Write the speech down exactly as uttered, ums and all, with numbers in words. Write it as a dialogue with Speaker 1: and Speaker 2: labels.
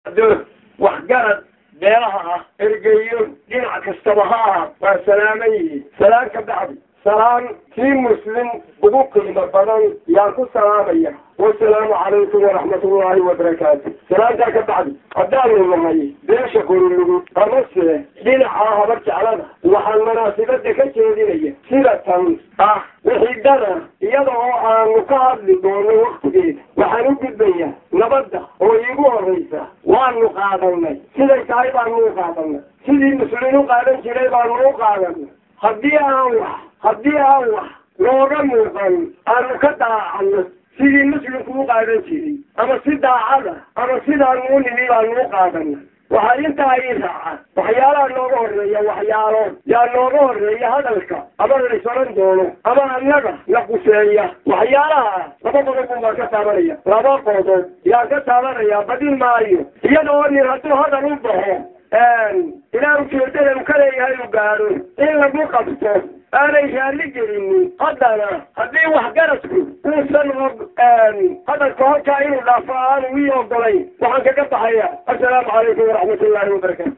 Speaker 1: وحجرت بيرها إرجيون جنع كستبها وسلامي سلام كبعد سلام في مسلم بوك المفضل ياكو سلامية والسلام عليكم ورحمة الله وبركاته سلام كبعد قدام الله ليش أقول له أمس جنع هبرت على وحن مناسبة كتير سيرة آه وحيدنا يدعو أن نقابل دون وقت جيد وحنوجد بيه نبدأ ويقول رئيسه وأن نقابلنا سيدي كايب أن نقابلنا سيدي المسلمين قادم سيدي أن نقابلنا هديها الله هديها الله لوغا موقن أن كدعنا سيدي المسلمين قادم سيدي أما سيدا عدا أما سيدا نوني لي أن نقابلنا waxay inta ay raacaan waxyaalaha looga horeeya waxyaalo yaa looga horeeya hadalka ama la isooran doono ama annaga la quseeya waxyaalaha laba qodob baa ka taabanaya laba qodob yaa ka taabanaya badin maayo iyadoo ni hadduu hadal u baxo ilaa ujeedada uu ka leeyahay uu gaaro in lagu qabto aanay raalli gelinin haddana haddii waxgaradku uusan hadalka halkaa inuu dhaafo aanu ii ogolayn waxaan kaga baxaya assalaamu calaykum waraxmatullaahi wabarakaatu